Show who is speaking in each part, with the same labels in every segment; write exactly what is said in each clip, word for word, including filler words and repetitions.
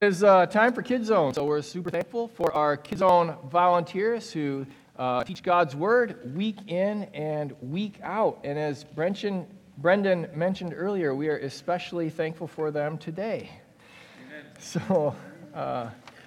Speaker 1: It's uh, time for Kids Zone, so we're super thankful for our Kids Zone volunteers who uh, teach God's Word week in and week out. And as Brendan, Brendan mentioned earlier, we are especially thankful for them today. Amen. So uh,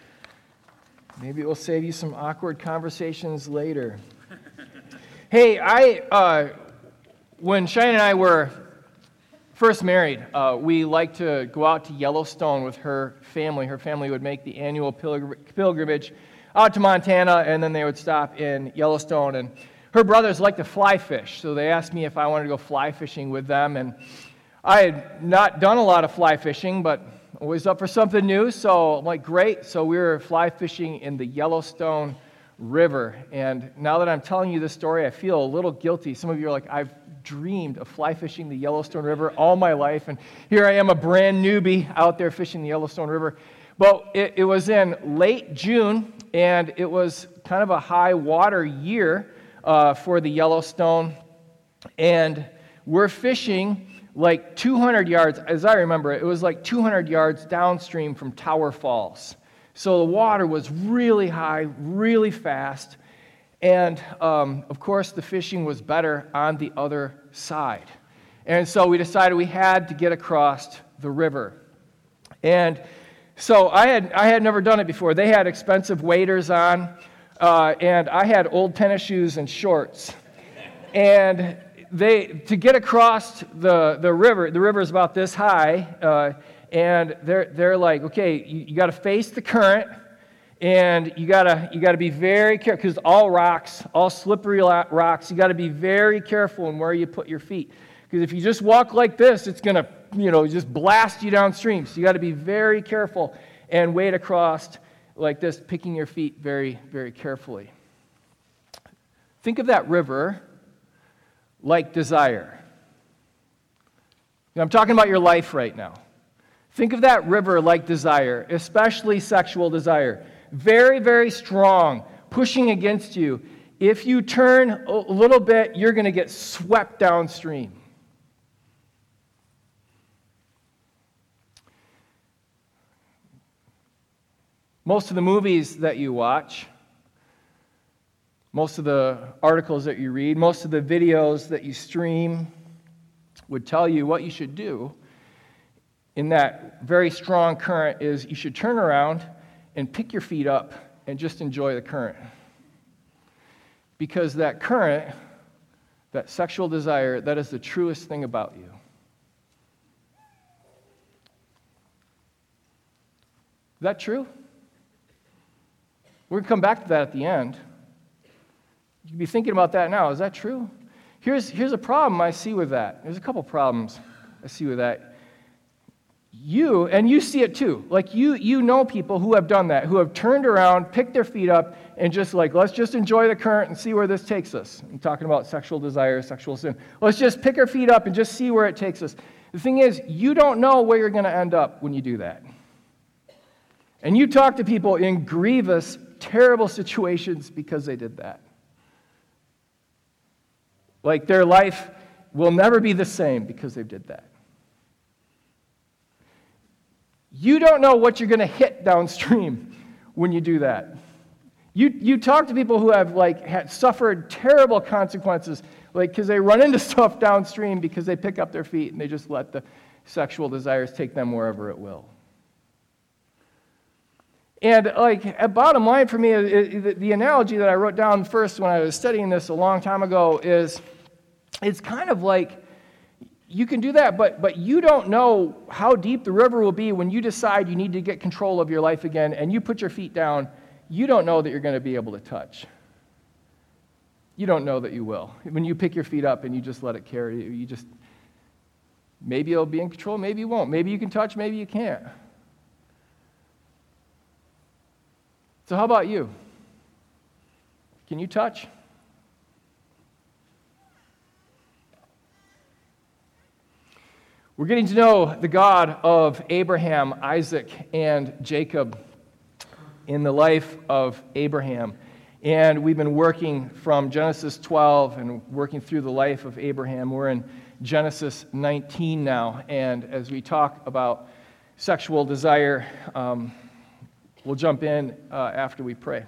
Speaker 1: maybe it will save you some awkward conversations later. Hey, I uh, when Cheyenne and I were first married, uh, we liked to go out to Yellowstone with her family. Her family would make the annual pilgr- pilgrimage out to Montana, and then they would stop in Yellowstone. And her brothers liked to fly fish, so they asked me if I wanted to go fly fishing with them. And I had not done a lot of fly fishing, but always up for something new, so I'm like, great. So we were fly fishing in the Yellowstone River. And now that I'm telling you this story, I feel a little guilty. Some of you are like, I've dreamed of fly fishing the Yellowstone River all my life, and here I am, a brand newbie out there fishing the Yellowstone River. But it, it was in late June, and it was kind of a high water year uh, for the Yellowstone, and we're fishing like two hundred yards, as I remember it, it was like two hundred yards downstream from Tower Falls. So the water was really high, really fast. And, um, of course, the fishing was better on the other side. And so we decided we had to get across the river. And so I had I had never done it before. They had expensive waders on, uh, and I had old tennis shoes and shorts. And they to get across the, the river, the river is about this high, uh, and they're, they're like, okay, you, you got to face the current, and you gotta you gotta be very careful, because all rocks, all slippery rocks, you gotta be very careful in where you put your feet. Because if you just walk like this, it's gonna, you know, just blast you downstream. So you gotta be very careful and wade across like this, picking your feet very, very carefully. Think of that river like desire. I'm talking about your life right now. Think of that river like desire, especially sexual desire. Very, very strong, pushing against you. If you turn a little bit, you're going to get swept downstream. Most of the movies that you watch, most of the articles that you read, most of the videos that you stream would tell you what you should do in that very strong current is you should turn around and pick your feet up and just enjoy the current. Because that current, that sexual desire, that is the truest thing about you. Is that true? We're going to come back to that at the end. You can be thinking about that now. Is that true? Here's, here's a problem I see with that. There's a couple problems I see with that. You, and you see it too, like you you know people who have done that, who have turned around, picked their feet up, and just like, let's just enjoy the current and see where this takes us. I'm talking about sexual desire, sexual sin. Let's just pick our feet up and just see where it takes us. The thing is, you don't know where you're going to end up when you do that. And you talk to people in grievous, terrible situations because they did that. Like their life will never be the same because they did that. You don't know what you're going to hit downstream when you do that. You you talk to people who have like had suffered terrible consequences, like because they run into stuff downstream because they pick up their feet and they just let the sexual desires take them wherever it will. And like a bottom line for me, the, the analogy that I wrote down first when I was studying this a long time ago is, it's kind of like, you can do that, but but you don't know how deep the river will be when you decide you need to get control of your life again and you put your feet down. You don't know that you're going to be able to touch. You don't know that you will. When you pick your feet up and you just let it carry you, you just, maybe it'll be in control, maybe you won't. Maybe you can touch, maybe you can't. So how about you? Can you touch? We're getting to know the God of Abraham, Isaac, and Jacob in the life of Abraham. And we've been working from Genesis twelve and working through the life of Abraham. We're in Genesis nineteen now. And as we talk about sexual desire, um, we'll jump in uh, after we pray.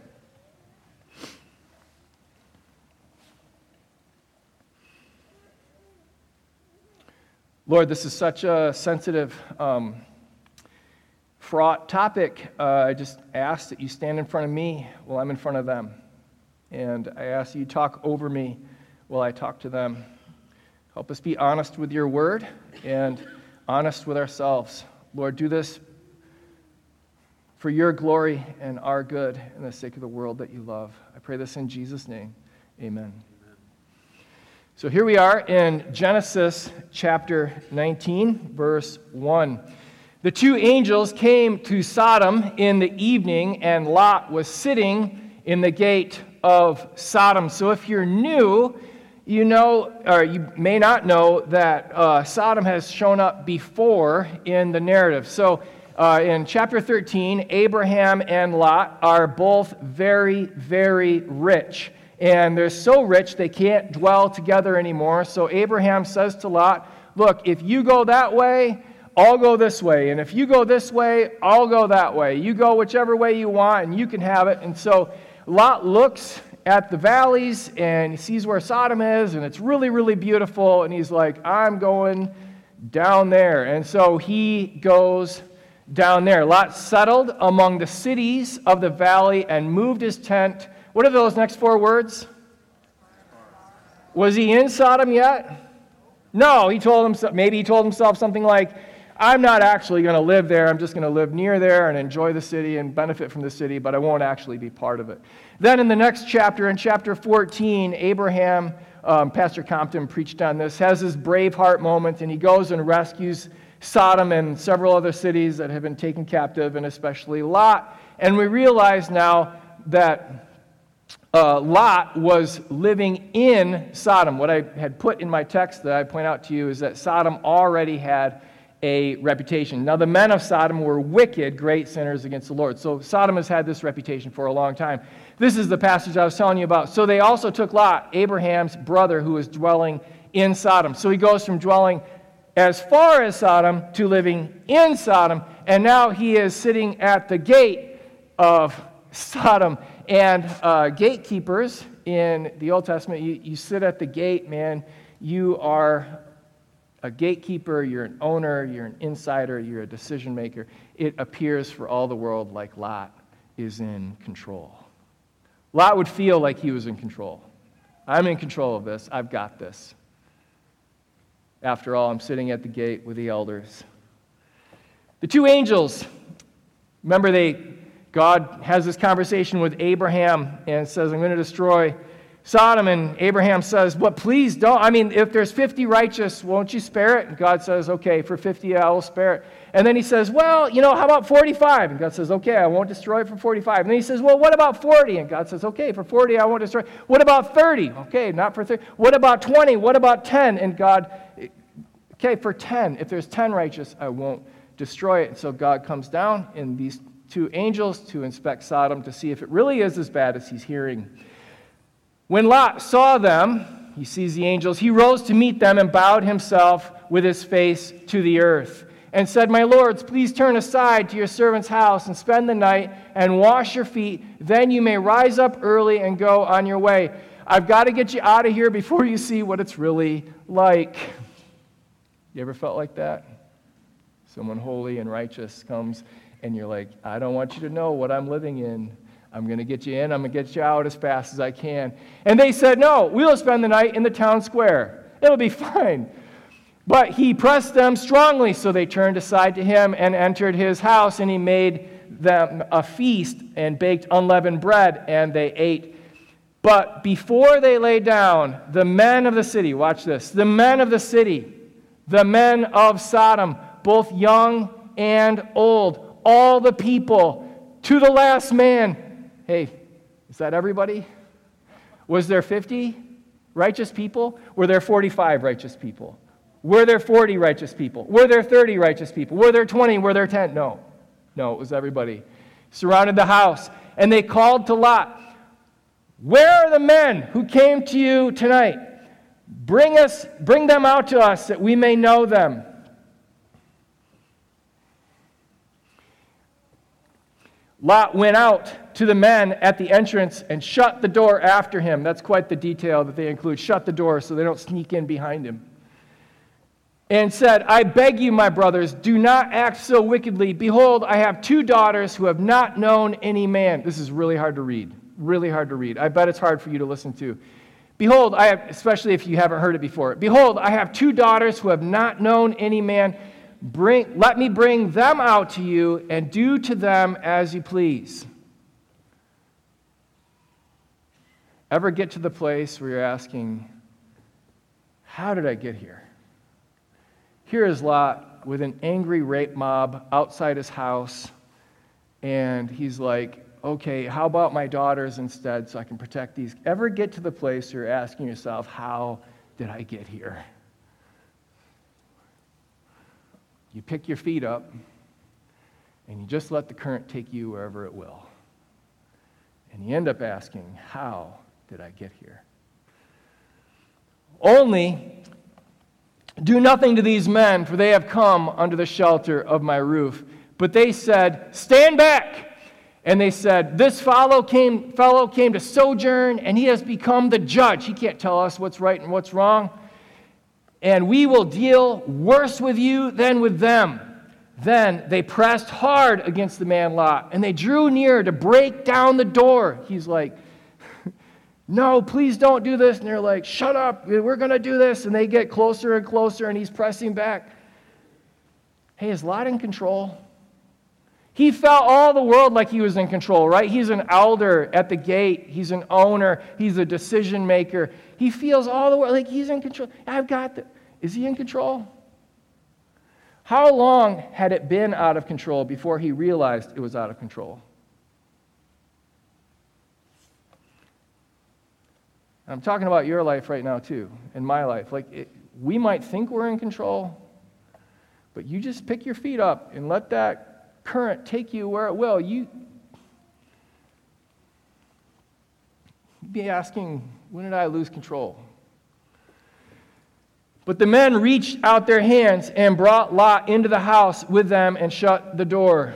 Speaker 1: Lord, this is such a sensitive, um, fraught topic. Uh, I just ask that you stand in front of me while I'm in front of them. And I ask that you talk over me while I talk to them. Help us be honest with your word and honest with ourselves. Lord, do this for your glory and our good and the sake of the world that you love. I pray this in Jesus' name. Amen. So here we are in Genesis chapter nineteen, verse one. The two angels came to Sodom in the evening, and Lot was sitting in the gate of Sodom. So if you're new, you know, or you may not know, that uh, Sodom has shown up before in the narrative. So uh, in chapter thirteen, Abraham and Lot are both very, very rich. And they're so rich they can't dwell together anymore. So Abraham says to Lot, look, if you go that way, I'll go this way. And if you go this way, I'll go that way. You go whichever way you want, and you can have it. And so Lot looks at the valleys, and he sees where Sodom is, and it's really, really beautiful. And he's like, I'm going down there. And so he goes down there. Lot settled among the cities of the valley and moved his tent. What are those next four words? Was he in Sodom yet? No, he told himself, maybe he told himself something like, I'm not actually going to live there. I'm just going to live near there and enjoy the city and benefit from the city, but I won't actually be part of it. Then in the next chapter, in chapter fourteen, Abraham, um, Pastor Compton preached on this, has his Braveheart moment, and he goes and rescues Sodom and several other cities that have been taken captive, and especially Lot. And we realize now that Uh, Lot was living in Sodom. What I had put in my text that I point out to you is that Sodom already had a reputation. Now, the men of Sodom were wicked, great sinners against the Lord. So Sodom has had this reputation for a long time. This is the passage I was telling you about. So they also took Lot, Abraham's brother, who was dwelling in Sodom. So he goes from dwelling as far as Sodom to living in Sodom, and now he is sitting at the gate of Sodom. And uh, gatekeepers in the Old Testament, you, you sit at the gate, man. You are a gatekeeper, you're an owner, you're an insider, you're a decision maker. It appears for all the world like Lot is in control. Lot would feel like he was in control. I'm in control of this. I've got this. After all, I'm sitting at the gate with the elders. The two angels, remember they... God has this conversation with Abraham and says, I'm going to destroy Sodom. And Abraham says, but please don't. I mean, if there's fifty righteous, won't you spare it? And God says, okay, for fifty, I will spare it. And then he says, well, you know, how about forty-five? And God says, okay, I won't destroy it for forty-five. And then he says, well, what about forty? And God says, okay, for forty, I won't destroy it. What about thirty? Okay, not for thirty. What about twenty? What about ten? And God, okay, for ten. If there's ten righteous, I won't destroy it. And so God comes down in these two angels to inspect Sodom to see if it really is as bad as he's hearing. When Lot saw them, he sees the angels, he rose to meet them and bowed himself with his face to the earth and said, my lords, please turn aside to your servant's house and spend the night and wash your feet. Then you may rise up early and go on your way. I've got to get you out of here before you see what it's really like. You ever felt like that? Someone holy and righteous comes and you're like, I don't want you to know what I'm living in. I'm going to get you in. I'm going to get you out as fast as I can. And they said, no, we'll spend the night in the town square. It'll be fine. But he pressed them strongly, so they turned aside to him and entered his house, and he made them a feast and baked unleavened bread, and they ate. But before they lay down, the men of the city, watch this, the men of the city, the men of Sodom, both young and old, all the people, to the last man. Hey, is that everybody? Was there fifty righteous people? Were there forty-five righteous people? Were there forty righteous people? Were there thirty righteous people? Were there twenty? Were there ten? No. No, it was everybody. Surrounded the house. And they called to Lot, where are the men who came to you tonight? Bring us, bring them out to us that we may know them. Lot went out to the men at the entrance and shut the door after him. That's quite the detail that they include. Shut the door so they don't sneak in behind him. And said, I beg you, my brothers, do not act so wickedly. Behold, I have two daughters who have not known any man. This is really hard to read. Really hard to read. I bet it's hard for you to listen to. Behold, I have, especially if you haven't heard it before. Behold, I have two daughters who have not known any man. Bring, let me bring them out to you, and do to them as you please. Ever get to the place where you're asking, how did I get here? Here is Lot with an angry rape mob outside his house, and he's like, okay, how about my daughters instead so I can protect these? Ever get to the place where you're asking yourself, how did I get here? You pick your feet up, and you just let the current take you wherever it will. And you end up asking, how did I get here? Only do nothing to these men, for they have come under the shelter of my roof. But they said, stand back! And they said, this fellow came, fellow came to sojourn, and he has become the judge. He can't tell us what's right and what's wrong. And we will deal worse with you than with them. Then they pressed hard against the man Lot, and they drew near to break down the door. He's like, no, please don't do this. And they're like, shut up, we're going to do this. And they get closer and closer, and he's pressing back. Hey, is Lot in control? He felt all the world like he was in control, right? He's an elder at the gate. He's an owner. He's a decision maker. He feels all the world like he's in control. I've got the. Is he in control? How long had it been out of control before he realized it was out of control? I'm talking about your life right now too, and my life. Like it, we might think we're in control, but you just pick your feet up and let that current take you where it will. You you'd be asking, when did I lose control? But the men reached out their hands and brought Lot into the house with them and shut the door.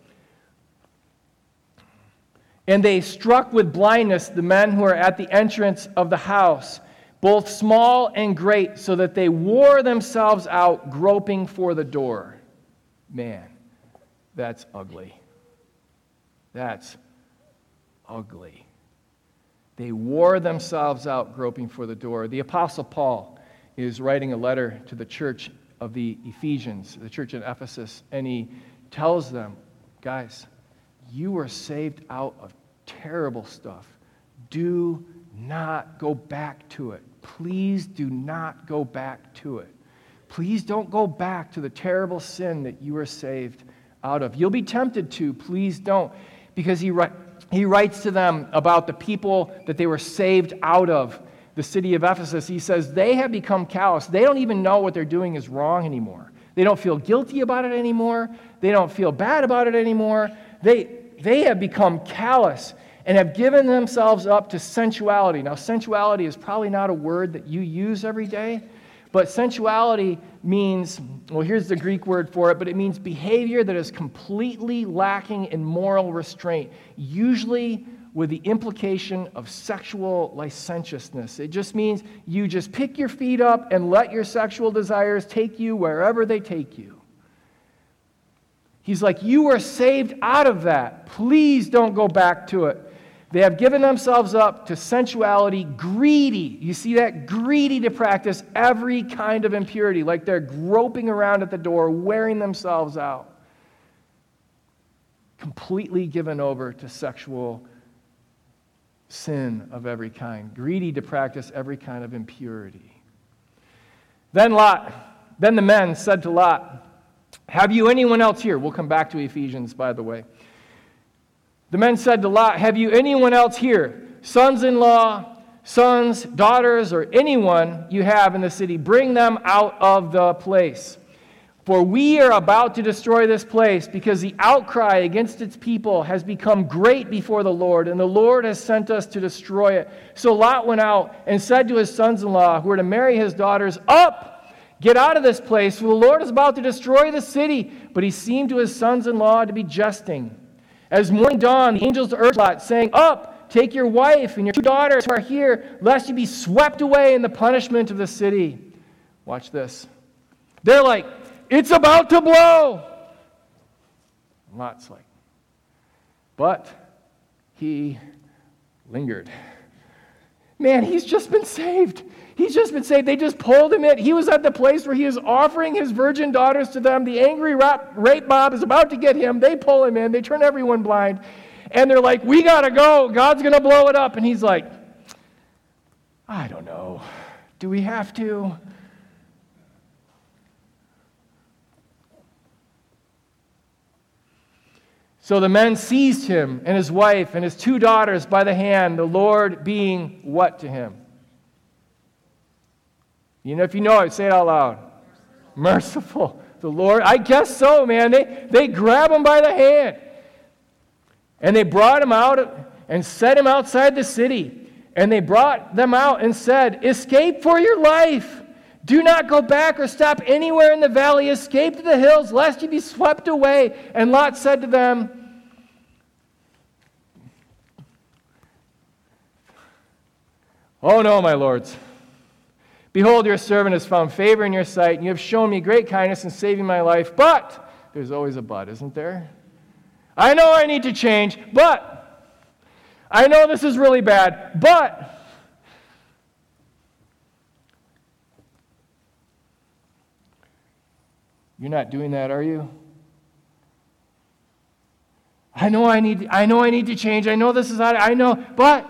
Speaker 1: And they struck with blindness the men who were at the entrance of the house, both small and great, so that they wore themselves out groping for the door. Man, that's ugly. That's ugly. They wore themselves out groping for the door. The Apostle Paul is writing a letter to the church of the Ephesians, the church in Ephesus, and he tells them, guys, you were saved out of terrible stuff. Do not go back to it. Please do not go back to it. Please don't go back to the terrible sin that you were saved out of. You'll be tempted to. Please don't. Because he, he writes to them about the people that they were saved out of, the city of Ephesus. He says, they have become callous. They don't even know what they're doing is wrong anymore. They don't feel guilty about it anymore. They don't feel bad about it anymore. They, they have become callous and have given themselves up to sensuality. Now, sensuality is probably not a word that you use every day, but sensuality means, well, here's the Greek word for it, but it means behavior that is completely lacking in moral restraint, usually with the implication of sexual licentiousness. It just means you just pick your feet up and let your sexual desires take you wherever they take you. He's like, you were saved out of that. Please don't go back to it. They have given themselves up to sensuality, greedy. You see that? Greedy to practice every kind of impurity, like they're groping around at the door, wearing themselves out. Completely given over to sexual sin of every kind, greedy to practice every kind of impurity. Then Lot, then the men said to Lot, have you anyone else here? We'll come back to Ephesians, by the way. The men said to Lot, have you anyone else here? Sons-in-law, sons, daughters, or anyone you have in the city, bring them out of the place. For we are about to destroy this place, because the outcry against its people has become great before the Lord, and the Lord has sent us to destroy it. So Lot went out and said to his sons-in-law, who were to marry his daughters, up, get out of this place, for the Lord is about to destroy the city. But he seemed to his sons-in-law to be jesting. As morning dawned, the angels urged Lot, saying, "Up, take your wife and your two daughters who are here, lest you be swept away in the punishment of the city." Watch this. They're like, "It's about to blow." Lot's like, but he lingered. Man, he's just been saved. He's just been saved. They just pulled him in. He was at the place where he is offering his virgin daughters to them. The angry rape mob is about to get him. They pull him in. They turn everyone blind. And they're like, "We got to go. God's going to blow it up." And he's like, "I don't know. Do we have to?" So the men seized him and his wife and his two daughters by the hand, the Lord being what to him? You know, if you know it, say it out loud. Merciful. The Lord, I guess so, man. They, they grab him by the hand. And they brought him out and set him outside the city. And they brought them out and said, "Escape for your life. Do not go back or stop anywhere in the valley. Escape to the hills, lest you be swept away." And Lot said to them, "Oh no, my lords. Behold, your servant has found favor in your sight, and you have shown me great kindness in saving my life. But," there's always a but, isn't there? "I know I need to change, but I know this is really bad, but you're not doing that, are you? I know I need I know I need to change. I know this is out. I know, but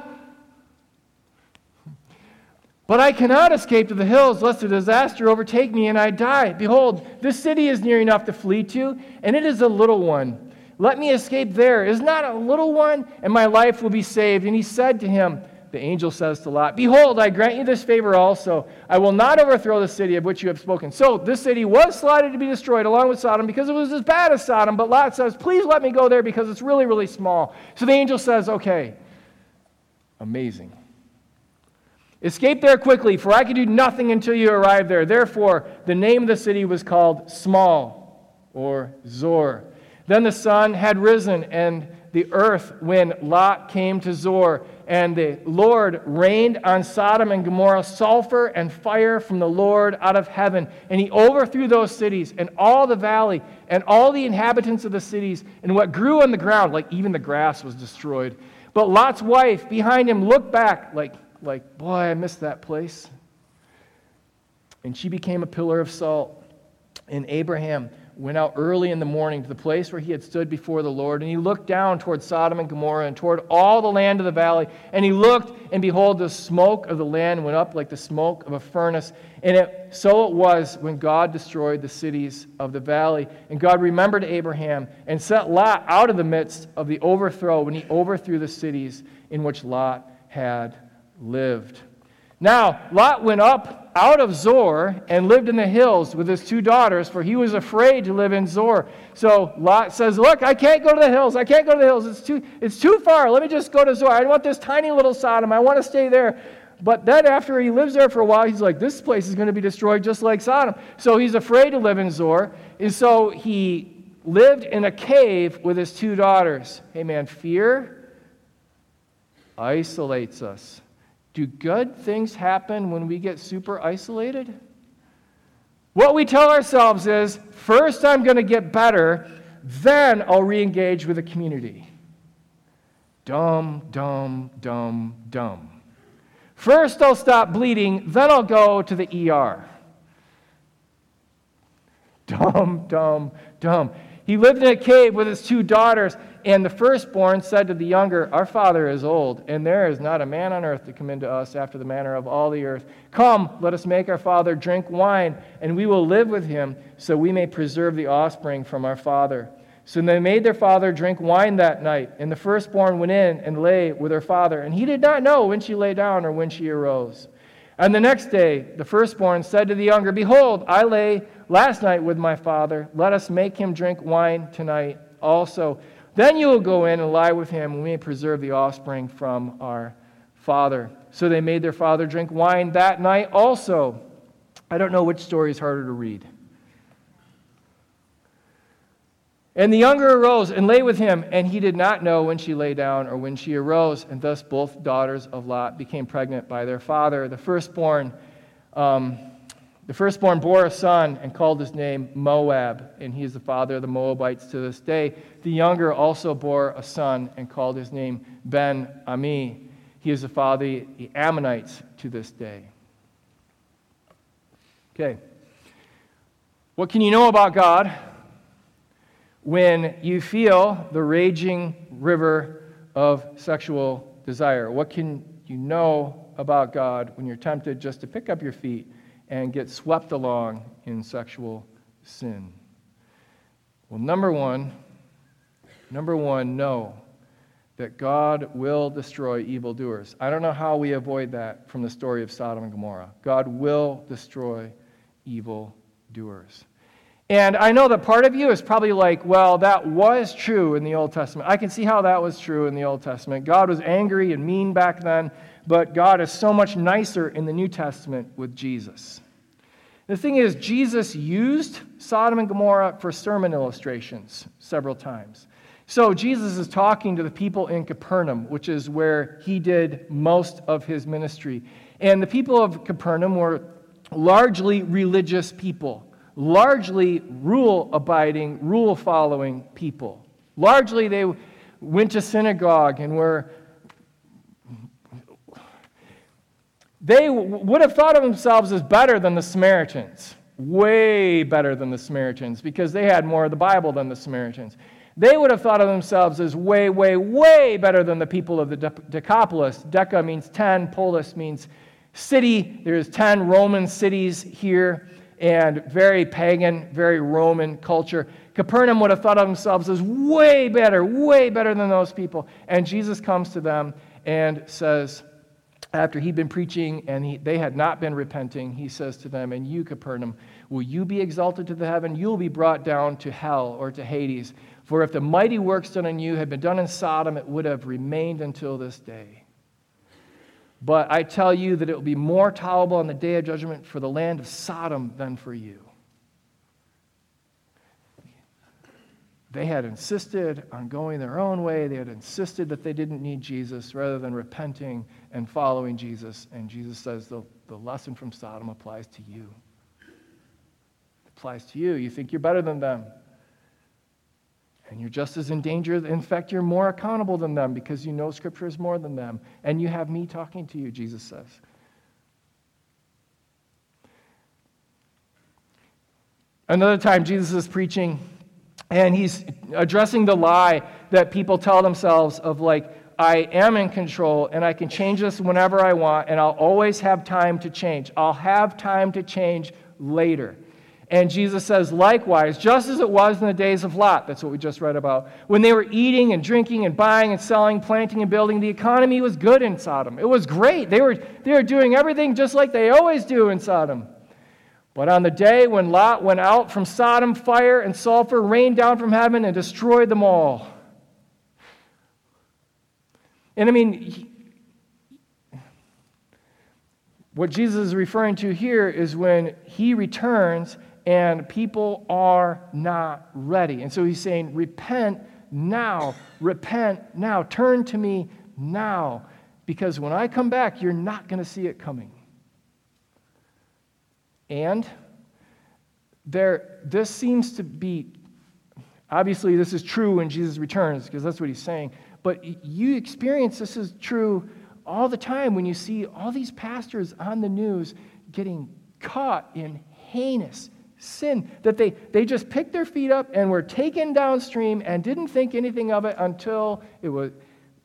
Speaker 1: But I cannot escape to the hills, lest a disaster overtake me and I die. Behold, this city is near enough to flee to, and it is a little one. Let me escape there. Is not a little one, and my life will be saved." And he said to him, the angel says to Lot, "Behold, I grant you this favor also. I will not overthrow the city of which you have spoken." So this city was slotted to be destroyed along with Sodom because it was as bad as Sodom. But Lot says, "Please let me go there because it's really, really small." So the angel says, "Okay." Amazing. "Escape there quickly, for I can do nothing until you arrive there." Therefore, the name of the city was called Small, or Zor. Then the sun had risen, and the earth, when Lot came to Zor, and the Lord rained on Sodom and Gomorrah sulfur and fire from the Lord out of heaven. And he overthrew those cities, and all the valley, and all the inhabitants of the cities, and what grew on the ground, like even the grass was destroyed. But Lot's wife behind him looked back, like, Like, boy, I missed that place. And she became a pillar of salt. And Abraham went out early in the morning to the place where he had stood before the Lord. And he looked down toward Sodom and Gomorrah and toward all the land of the valley. And he looked, and behold, the smoke of the land went up like the smoke of a furnace. And it, so it was when God destroyed the cities of the valley. And God remembered Abraham and sent Lot out of the midst of the overthrow when he overthrew the cities in which Lot had lived. Now, Lot went up out of Zor and lived in the hills with his two daughters, for he was afraid to live in Zor. So Lot says, "Look, I can't go to the hills. I can't go to the hills. It's too, it's too far. Let me just go to Zor. I want this tiny little Sodom. I want to stay there." But then after he lives there for a while, he's like, this place is going to be destroyed just like Sodom. So he's afraid to live in Zor. And so he lived in a cave with his two daughters. Hey man, fear isolates us. Do good things happen when we get super isolated? What we tell ourselves is, first I'm going to get better, then I'll re-engage with the community. Dumb, dumb, dumb, dumb. First I'll stop bleeding, then I'll go to the E R. Dumb, dumb, dumb. He lived in a cave with his two daughters, and the firstborn said to the younger, "Our father is old, and there is not a man on earth to come into us after the manner of all the earth. Come, let us make our father drink wine, and we will live with him, so we may preserve the offspring from our father." So they made their father drink wine that night, and the firstborn went in and lay with her father, and he did not know when she lay down or when she arose. And the next day the firstborn said to the younger, "Behold, I lay last night with my father. Let us make him drink wine tonight also. Then you will go in and lie with him, and we may preserve the offspring from our father." So they made their father drink wine that night also. I don't know which story is harder to read. And the younger arose and lay with him, and he did not know when she lay down or when she arose. And thus both daughters of Lot became pregnant by their father. The firstborn, um, the firstborn bore a son and called his name Moab, and he is the father of the Moabites to this day. The younger also bore a son and called his name Ben-Ami. He is the father of the Ammonites to this day. Okay. What can you know about God when you feel the raging river of sexual desire? What can you know about God when you're tempted just to pick up your feet and get swept along in sexual sin? Well, number one, number one, know that God will destroy evildoers. I don't know how we avoid that from the story of Sodom and Gomorrah. God will destroy evildoers. And I know that part of you is probably like, well, that was true in the Old Testament. I can see how that was true in the Old Testament. God was angry and mean back then, but God is so much nicer in the New Testament with Jesus. The thing is, Jesus used Sodom and Gomorrah for sermon illustrations several times. So Jesus is talking to the people in Capernaum, which is where he did most of his ministry. And the people of Capernaum were largely religious people. Largely rule-abiding, rule-following people. Largely they went to synagogue and were... They would have thought of themselves as better than the Samaritans. Way better than the Samaritans, because they had more of the Bible than the Samaritans. They would have thought of themselves as way, way, way better than the people of the Decapolis. Deca means ten, polis means city. There's ten Roman cities here. And very pagan, very Roman culture. Capernaum would have thought of themselves as way better, way better than those people. And Jesus comes to them and says, after he'd been preaching and he, they had not been repenting, he says to them, and you, Capernaum, will you be exalted to the heaven? You'll be brought down to hell or to Hades. For if the mighty works done in you had been done in Sodom, it would have remained until this day. But I tell you that it will be more tolerable on the day of judgment for the land of Sodom than for you. They had insisted on going their own way. They had insisted that they didn't need Jesus rather than repenting and following Jesus. And Jesus says the, the lesson from Sodom applies to you. It applies to you. You think you're better than them. And you're just as in danger. In fact, you're more accountable than them because you know Scripture is more than them. And you have me talking to you, Jesus says. Another time, Jesus is preaching, and he's addressing the lie that people tell themselves of like, I am in control, and I can change this whenever I want, and I'll always have time to change. I'll have time to change later. And Jesus says, likewise, just as it was in the days of Lot, that's what we just read about, when they were eating and drinking and buying and selling, planting and building, the economy was good in Sodom. It was great. They were, they were doing everything just like they always do in Sodom. But on the day when Lot went out from Sodom, fire and sulfur rained down from heaven and destroyed them all. And I mean, he, what Jesus is referring to here is when he returns and people are not ready. And so he's saying, repent now, repent now, turn to me now, because when I come back, you're not going to see it coming. And there, this seems to be, obviously this is true when Jesus returns, because that's what he's saying, but you experience this is true all the time when you see all these pastors on the news getting caught in heinous sin, that they, they just picked their feet up and were taken downstream and didn't think anything of it until it was...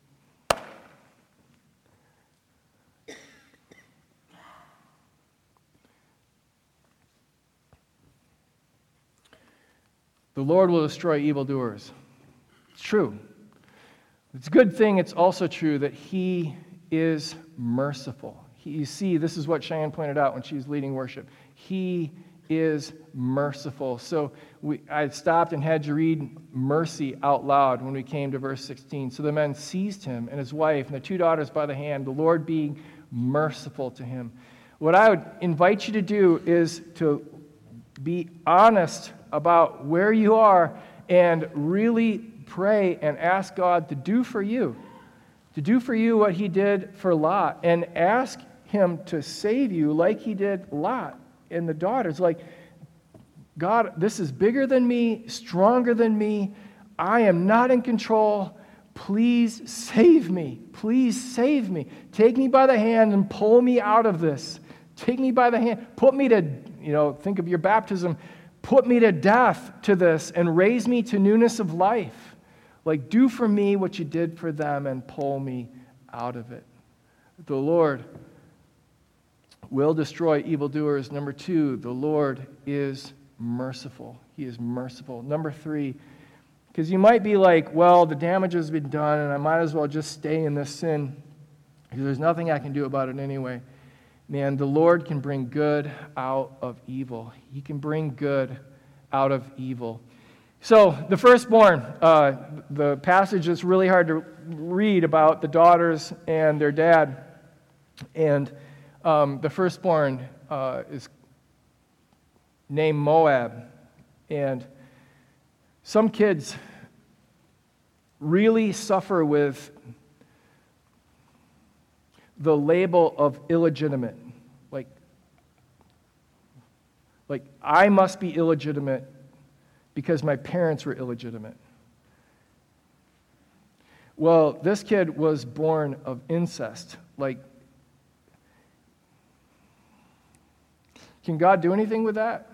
Speaker 1: The Lord will destroy evildoers. It's true. It's a good thing it's also true that he is merciful. He, you see, this is what Cheyenne pointed out when she was leading worship. He is merciful. So we, I stopped and had to read mercy out loud when we came to verse sixteen. So the men seized him and his wife and the two daughters by the hand, the Lord being merciful to him. What I would invite you to do is to be honest about where you are and really pray and ask God to do for you, to do for you what he did for Lot, and ask him to save you like he did Lot and the daughters. Like, God, this is bigger than me, stronger than me. I am not in control. Please save me. Please save me. Take me by the hand and pull me out of this. Take me by the hand. Put me to, you know, think of your baptism. Put me to death to this and raise me to newness of life. Like, do for me what you did for them and pull me out of it. The Lord will destroy evildoers. Number two, the Lord is merciful. He is merciful. Number three, because you might be like, well, the damage has been done and I might as well just stay in this sin because there's nothing I can do about it anyway. Man, the Lord can bring good out of evil. He can bring good out of evil. So, the firstborn, uh, the passage that's really hard to read about the daughters and their dad. And um, the firstborn uh, is named Moab. And some kids really suffer with the label of illegitimate. Like, like I must be illegitimate because my parents were illegitimate. Well, this kid was born of incest. Like, can God do anything with that?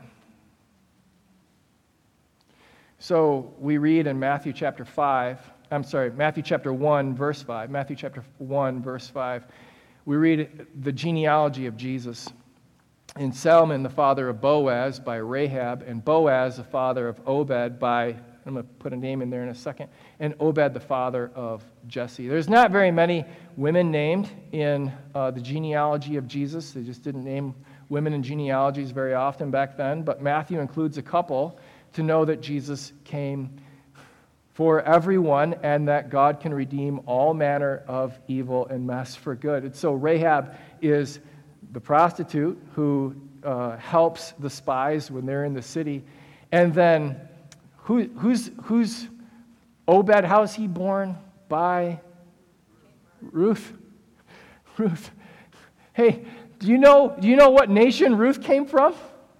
Speaker 1: So we read in Matthew chapter five, I'm sorry, Matthew chapter one, verse five, Matthew chapter one, verse five, we read the genealogy of Jesus. And Salmon, the father of Boaz, by Rahab, and Boaz, the father of Obed, by, I'm going to put a name in there in a second, and Obed, the father of Jesse. There's not very many women named in uh, the genealogy of Jesus. They just didn't name women in genealogies very often back then, but Matthew includes a couple to know that Jesus came for everyone and that God can redeem all manner of evil and mess for good. And so Rahab is the prostitute who uh, helps the spies when they're in the city. And then who, who's, who's Obed, how's he born? By Ruth. Ruth. Hey, do you know, do you know what nation Ruth came from?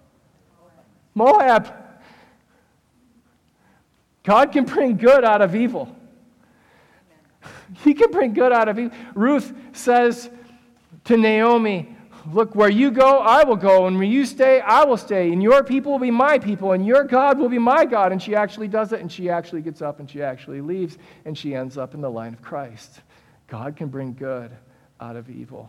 Speaker 1: Moab. God can bring good out of evil. He can bring good out of evil. Ruth says to Naomi, look, where you go, I will go, and where you stay, I will stay, and your people will be my people, and your God will be my God. And she actually does it, and she actually gets up, and she actually leaves, and she ends up in the line of Christ. God can bring good out of evil.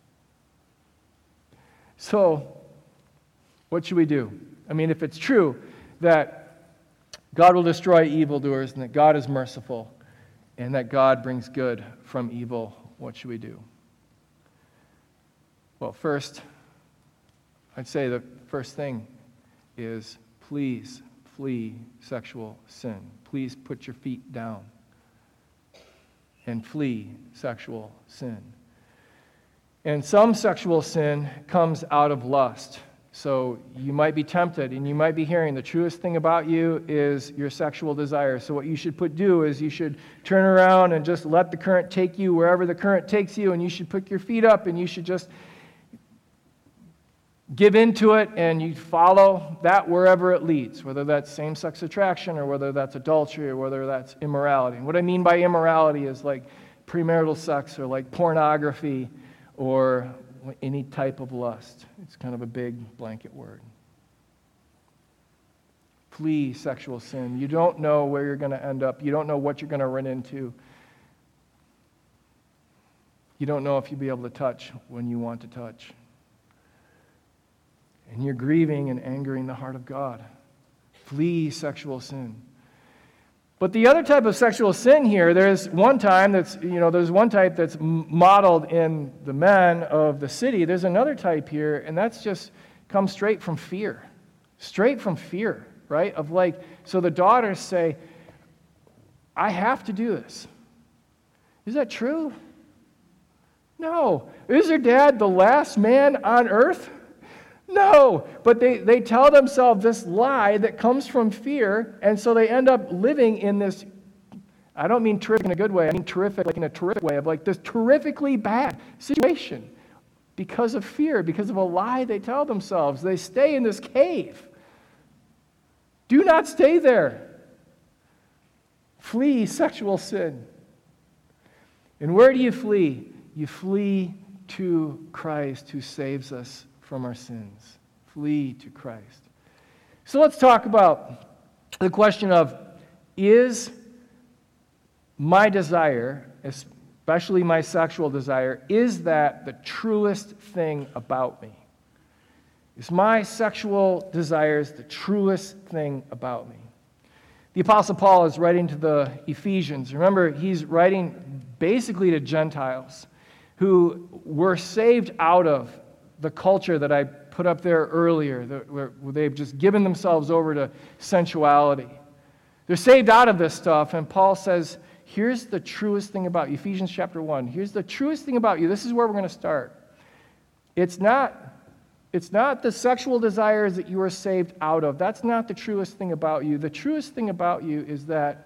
Speaker 1: So, what should we do? I mean, if it's true that God will destroy evildoers, and that God is merciful, and that God brings good from evil, what should we do? Well, first, I'd say the first thing is please flee sexual sin. Please put your feet down and flee sexual sin. And some sexual sin comes out of lust. So you might be tempted, and you might be hearing the truest thing about you is your sexual desire. So what you should put do is you should turn around and just let the current take you wherever the current takes you, and you should put your feet up, and you should just give into it, and you follow that wherever it leads, whether that's same-sex attraction or whether that's adultery or whether that's immorality. And what I mean by immorality is like premarital sex or like pornography or any type of lust. It's kind of a big blanket word. Flee sexual sin. You don't know where you're going to end up. You don't know what you're going to run into. You don't know if you'll be able to touch when you want to touch. And you're grieving and angering the heart of God. Flee sexual sin. But the other type of sexual sin here, there's one time that's, you know, there's one type that's modeled in the men of the city. There's another type here, and that's just comes straight from fear. Straight from fear, right? Of like, so the daughters say, I have to do this. Is that true? No. Is your dad the last man on earth? No, but they, they tell themselves this lie that comes from fear, and so they end up living in this, I don't mean terrific in a good way, I mean terrific like in a terrific way, of like this terrifically bad situation because of fear, because of a lie they tell themselves. They stay in this cave. Do not stay there. Flee sexual sin. And where do you flee? You flee to Christ who saves us from our sins. Flee to Christ. So let's talk about the question of, is my desire, especially my sexual desire, is that the truest thing about me? Is my sexual desires the truest thing about me? The Apostle Paul is writing to the Ephesians. Remember, he's writing basically to Gentiles who were saved out of the culture that I put up there earlier, where they've just given themselves over to sensuality. They're saved out of this stuff, and Paul says, here's the truest thing about you. Ephesians chapter one. Here's the truest thing about you. This is where we're going to start. It's not, it's not the sexual desires that you are saved out of. That's not the truest thing about you. The truest thing about you is that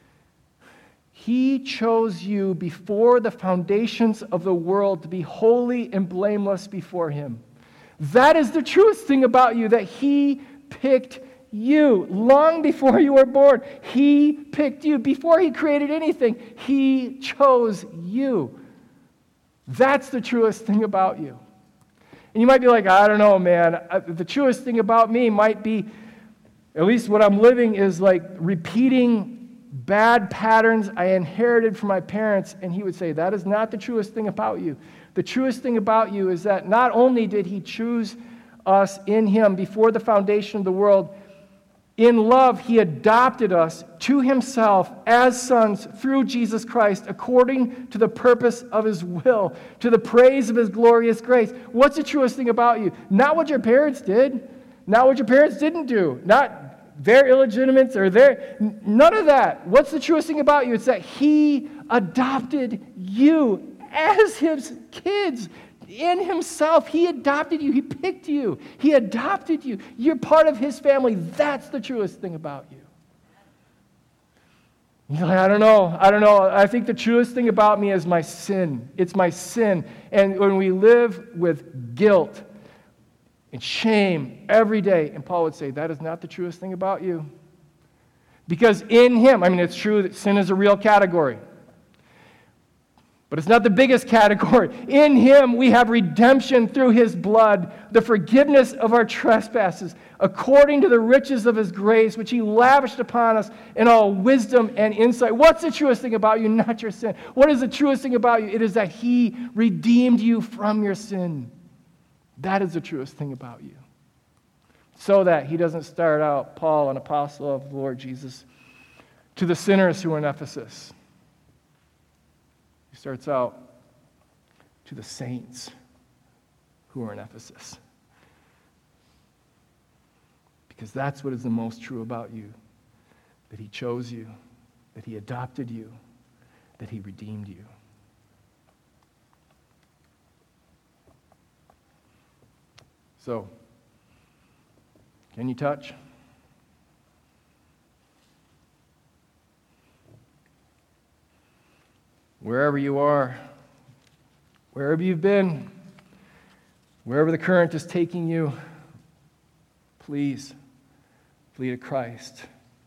Speaker 1: He chose you before the foundations of the world to be holy and blameless before Him. That is the truest thing about you, that He picked you long before you were born. He picked you. Before He created anything, He chose you. That's the truest thing about you. And you might be like, I don't know, man. The truest thing about me might be, at least what I'm living is like repeating bad patterns I inherited from my parents. And he would say, that is not the truest thing about you. The truest thing about you is that not only did He choose us in Him before the foundation of the world, in love He adopted us to Himself as sons through Jesus Christ, according to the purpose of His will, to the praise of His glorious grace. What's the truest thing about you? Not what your parents did, not what your parents didn't do, not their illegitimate or their, none of that. What's the truest thing about you? It's that He adopted you as His kids. In Himself, He adopted you. He picked you. He adopted you. You're part of His family. That's the truest thing about you. You're like, I don't know. I don't know. I think the truest thing about me is my sin. It's my sin. And when we live with guilt and shame every day, and Paul would say, that is not the truest thing about you. Because in Him, I mean, it's true that sin is a real category. But it's not the biggest category. In Him we have redemption through His blood, the forgiveness of our trespasses, according to the riches of His grace, which He lavished upon us in all wisdom and insight. What's the truest thing about you? Not your sin. What is the truest thing about you? It is that He redeemed you from your sin. That is the truest thing about you. So that He doesn't start out, Paul, an apostle of the Lord Jesus, to the sinners who are in Ephesus. He starts out to the saints who are in Ephesus. Because that's what is the most true about you. That He chose you, that He adopted you, that He redeemed you. So, can you touch? Wherever you are, wherever you've been, wherever the current is taking you, please flee to Christ.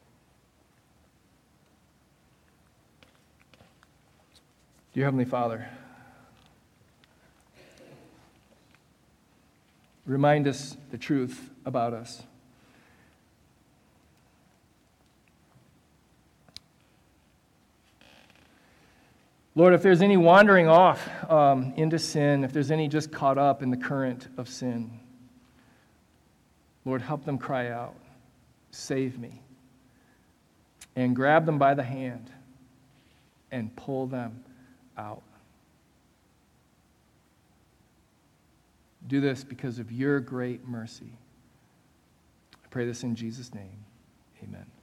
Speaker 1: Dear Heavenly Father, remind us the truth about us. Lord, if there's any wandering off um, into sin, if there's any just caught up in the current of sin, Lord, help them cry out, save me, and grab them by the hand and pull them out. Do this because of your great mercy. I pray this in Jesus' name. Amen.